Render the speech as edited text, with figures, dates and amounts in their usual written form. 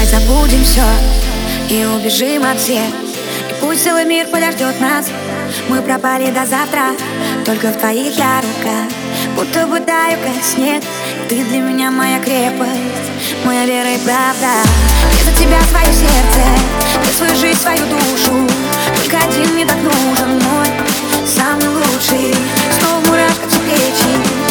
Давай забудем все и убежим от всех. И пусть целый мир подождет нас. Мы пропали до завтра, только в твоих я рука. Будто бы таю, как снег. Ты для меня моя крепость, моя вера и правда. Мне за тебя свое сердце, за свою жизнь, свою душу. Только один мне так нужен, мой самый лучший. Снова мурашка в плечи.